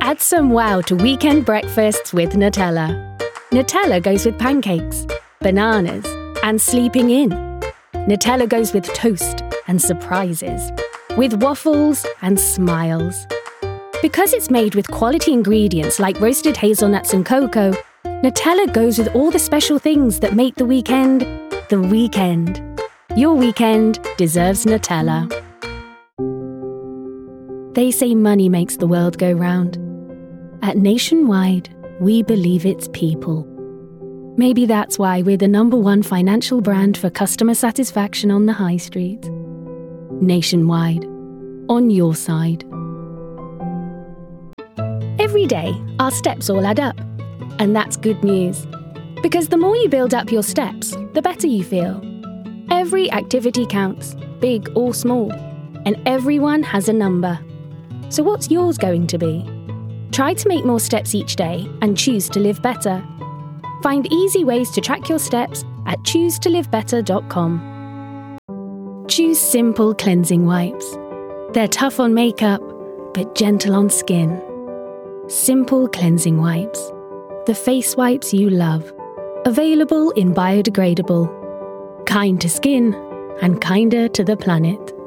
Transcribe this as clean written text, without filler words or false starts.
Add some wow to weekend breakfasts with Nutella. Nutella goes with pancakes, bananas, and sleeping in. Nutella goes with toast and surprises, with waffles and smiles. Because it's made with quality ingredients like roasted hazelnuts and cocoa, Nutella goes with all the special things that make the weekend the weekend. Your weekend deserves Nutella. They say money makes the world go round. At Nationwide, we believe it's people. Maybe that's why we're the #1 financial brand for customer satisfaction on the high street. Nationwide, on your side. Every day, our steps all add up. And that's good news. Because the more you build up your steps, the better you feel. Every activity counts, big or small, and everyone has a number. So what's yours going to be? Try to make more steps each day and choose to live better. Find easy ways to track your steps at choosetolivebetter.com. Choose Simple Cleansing Wipes. They're tough on makeup, but gentle on skin. Simple Cleansing Wipes. The face wipes you love. Available in biodegradable. Kind to skin and kinder to the planet.